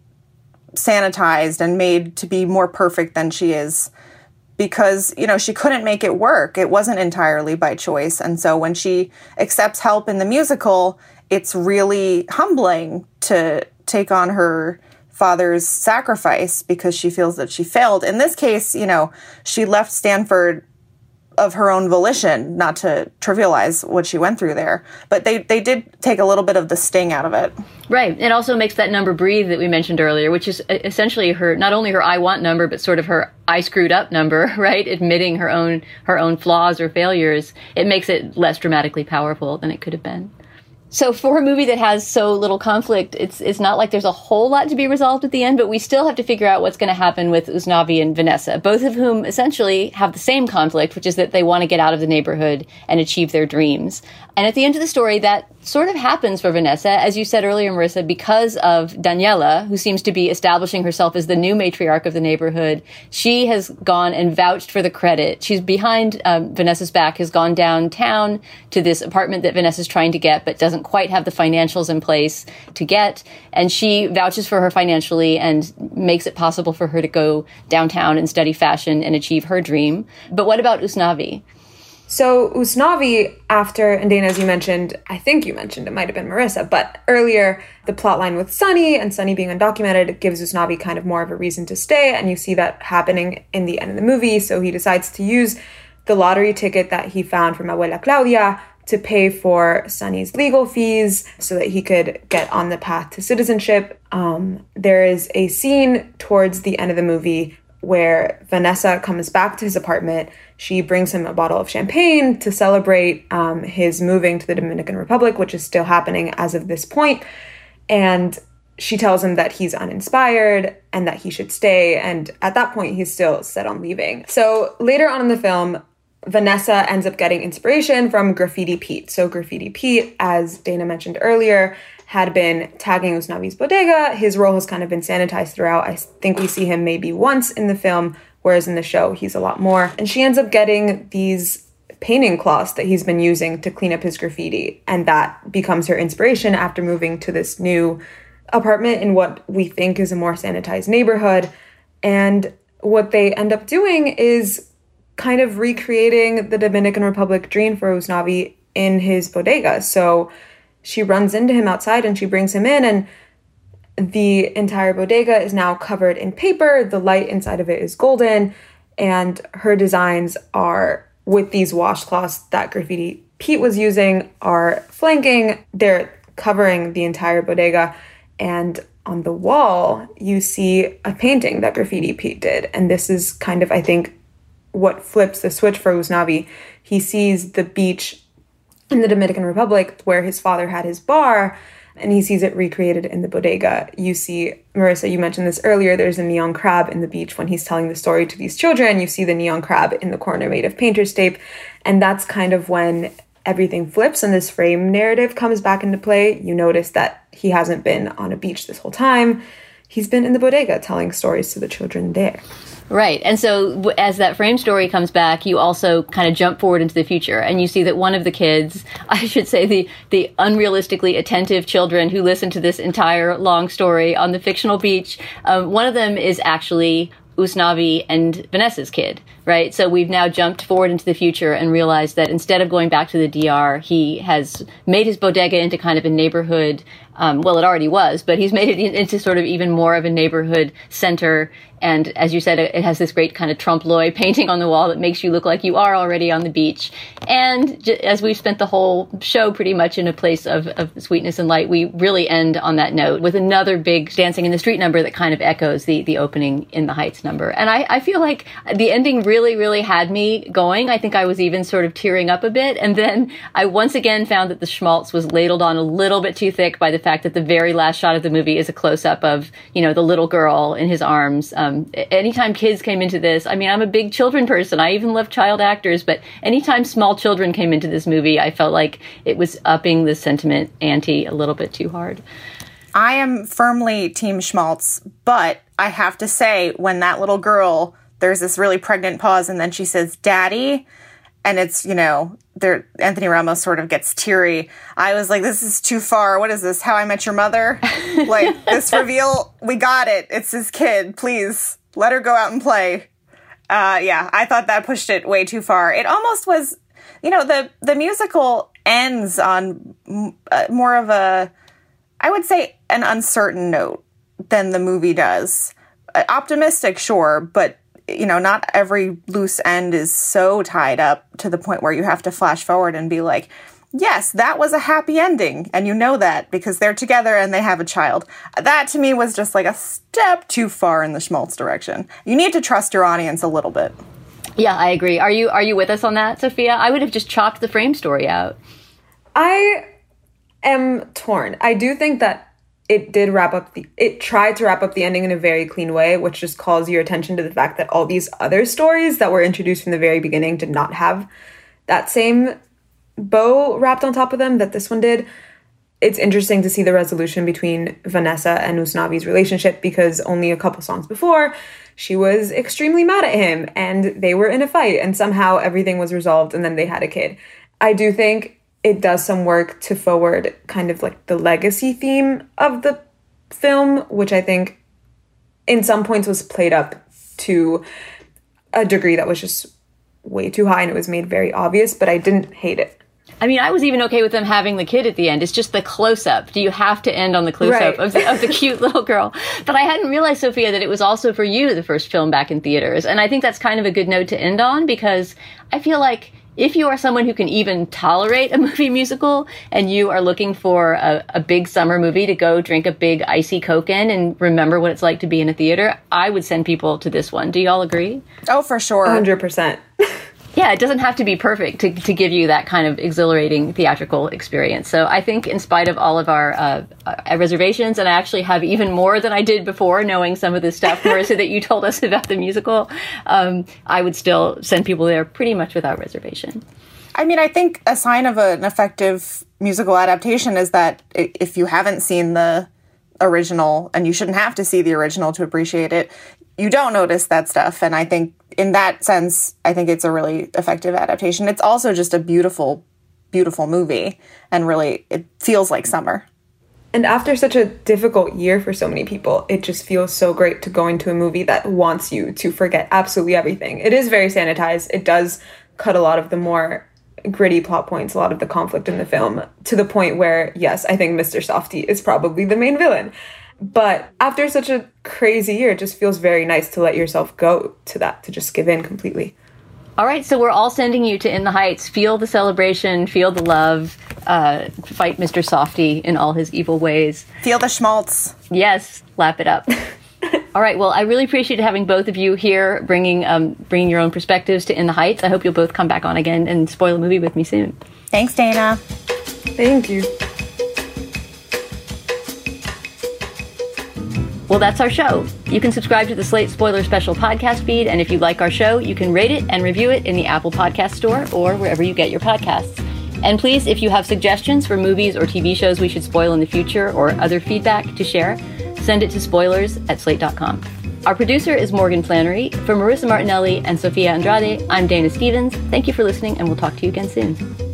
sanitized and made to be more perfect than she is because, you know, she couldn't make it work. It wasn't entirely by choice. And so when she accepts help in the musical, it's really humbling to take on her father's sacrifice because she feels that she failed. In this case, you know, she left Stanford of her own volition, not to trivialize what she went through there. But they, they did take a little bit of the sting out of it. Right. It also makes that number breathe that we mentioned earlier, which is essentially her, not only her I want number, but sort of her I screwed up number, right? Admitting her own, her own flaws or failures. It makes it less dramatically powerful than it could have been. So for a movie that has so little conflict, it's it's not like there's a whole lot to be resolved at the end, but we still have to figure out what's going to happen with Usnavi and Vanessa, both of whom essentially have the same conflict, which is that they want to get out of the neighborhood and achieve their dreams. And at the end of the story, that sort of happens for Vanessa, as you said earlier, Marissa, because of Daniela, who seems to be establishing herself as the new matriarch of the neighborhood. She has gone and vouched for the credit. She's behind um, Vanessa's back, has gone downtown to this apartment that Vanessa's trying to get, but doesn't quite have the financials in place to get. And she vouches for her financially and makes it possible for her to go downtown and study fashion and achieve her dream. But what about Usnavi? So Usnavi, after, and Dana, as you mentioned, I think you mentioned, it might have been Marissa, but earlier, the plotline with Sunny and Sunny being undocumented gives Usnavi kind of more of a reason to stay, and you see that happening in the end of the movie, so he decides to use the lottery ticket that he found from Abuela Claudia to pay for Sunny's legal fees so that he could get on the path to citizenship. Um, there is a scene towards the end of the movie where Vanessa comes back to his apartment. She brings him a bottle of champagne to celebrate um, his moving to the Dominican Republic, which is still happening as of this point. And she tells him that he's uninspired and that he should stay. And at that point, he's still set on leaving. So later on in the film, Vanessa ends up getting inspiration from Graffiti Pete. So Graffiti Pete, as Dana mentioned earlier, had been tagging Usnavi's bodega. His role has kind of been sanitized throughout. I think we see him maybe once in the film, whereas in the show, he's a lot more. And she ends up getting these painting cloths that he's been using to clean up his graffiti. And that becomes her inspiration after moving to this new apartment in what we think is a more sanitized neighborhood. And what they end up doing is kind of recreating the Dominican Republic dream for Usnavi in his bodega. So she runs into him outside and she brings him in, and the entire bodega is now covered in paper. The light inside of it is golden, and her designs are with these washcloths that Graffiti Pete was using are flanking. They're covering the entire bodega, and on the wall you see a painting that Graffiti Pete did. And this is kind of, I think, what flips the switch for Usnavi. He sees the beach in the Dominican Republic where his father had his bar, and he sees it recreated in the bodega. You see, Marissa, you mentioned this earlier, there's a neon crab in the beach when he's telling the story to these children. You see the neon crab in the corner made of painter's tape, and that's kind of when everything flips and this frame narrative comes back into play. You notice that he hasn't been on a beach this whole time. He's been in the bodega telling stories to the children there. Right. And so as that frame story comes back, you also kind of jump forward into the future, and you see that one of the kids, I should say the, the unrealistically attentive children who listen to this entire long story on the fictional beach, um, one of them is actually Usnavi and Vanessa's kid, right? So we've now jumped forward into the future and realized that instead of going back to the D R, he has made his bodega into kind of a neighborhood. Um, well, it already was, but he's made it into sort of even more of a neighborhood center. And as you said, it has this great kind of trompe-l'oeil painting on the wall that makes you look like you are already on the beach. And j- as we've spent the whole show pretty much in a place of, of sweetness and light, we really end on that note with another big Dancing in the Street number that kind of echoes the, the opening In the Heights number. And I, I feel like the ending really, really had me going. I think I was even sort of tearing up a bit. And then I once again found that the schmaltz was ladled on a little bit too thick by the fact that the very last shot of the movie is a close-up of, you know, the little girl in his arms. Um, anytime kids came into this, I mean, I'm a big children person. I even love child actors, but anytime small children came into this movie, I felt like it was upping the sentiment ante a little bit too hard. I am firmly Team Schmaltz, but I have to say, when that little girl, there's this really pregnant pause, and then she says, "Daddy," and it's, you know, there, Anthony Ramos sort of gets teary. I was like, this is too far. What is this? How I Met Your Mother? Like, this reveal, we got it. It's his kid. Please, let her go out and play. Uh, yeah, I thought that pushed it way too far. It almost was, you know, the, the musical ends on uh, more of a, I would say, an uncertain note than the movie does. Uh, optimistic, sure, but you know, not every loose end is so tied up to the point where you have to flash forward and be like, yes, that was a happy ending. And you know that because they're together and they have a child. That to me was just like a step too far in the schmaltz direction. You need to trust your audience a little bit. Yeah, I agree. Are you, are you with us on that, Sophia? I would have just chopped the frame story out. I am torn. I do think that it did wrap up the, it tried to wrap up the ending in a very clean way, which just calls your attention to the fact that all these other stories that were introduced from the very beginning did not have that same bow wrapped on top of them that this one did. It's interesting to see the resolution between Vanessa and Usnavi's relationship, because only a couple songs before, she was extremely mad at him and they were in a fight and somehow everything was resolved and then they had a kid. I do think it does some work to forward kind of like the legacy theme of the film, which I think in some points was played up to a degree that was just way too high and it was made very obvious, but I didn't hate it. I mean, I was even okay with them having the kid at the end. It's just the close-up. Do you have to end on the close-up Right. of, the, of the cute little girl? But I hadn't realized, Sophia, that it was also for you, the first film back in theaters. And I think that's kind of a good note to end on, because I feel like if you are someone who can even tolerate a movie musical and you are looking for a, a big summer movie to go drink a big icy Coke in and remember what it's like to be in a theater, I would send people to this one. Do you all agree? Oh, for sure. one hundred percent. Yeah, it doesn't have to be perfect to, to give you that kind of exhilarating theatrical experience. So I think in spite of all of our uh, uh, reservations, and I actually have even more than I did before knowing some of this stuff, Marissa, that you told us about the musical, um, I would still send people there pretty much without reservation. I mean, I think a sign of an effective musical adaptation is that if you haven't seen the original, and you shouldn't have to see the original to appreciate it, you don't notice that stuff. And I think in that sense, I think it's a really effective adaptation. It's also just a beautiful, beautiful movie. And really, it feels like summer. And after such a difficult year for so many people, it just feels so great to go into a movie that wants you to forget absolutely everything. It is very sanitized. It does cut a lot of the more gritty plot points, a lot of the conflict in the film, to the point where, yes, I think Mister Softy is probably the main villain. But after such a crazy year, it just feels very nice to let yourself go to that, to just give in completely. All right, so we're all sending you to In the Heights. Feel the celebration, feel the love, uh, fight Mister Softy in all his evil ways. Feel the schmaltz. Yes, lap it up. All right, well, I really appreciate having both of you here, bringing um, bringing your own perspectives to In the Heights. I hope you'll both come back on again and spoil a movie with me soon. Thanks, Dana. Thank you. Well, that's our show. You can subscribe to the Slate Spoiler Special podcast feed, and if you like our show, you can rate it and review it in the Apple Podcast Store or wherever you get your podcasts. And please, if you have suggestions for movies or T V shows we should spoil in the future or other feedback to share, send it to spoilers at slate dot com. Our producer is Morgan Flannery. For Marissa Martinelli and Sophia Andrade, I'm Dana Stevens. Thank you for listening, and we'll talk to you again soon.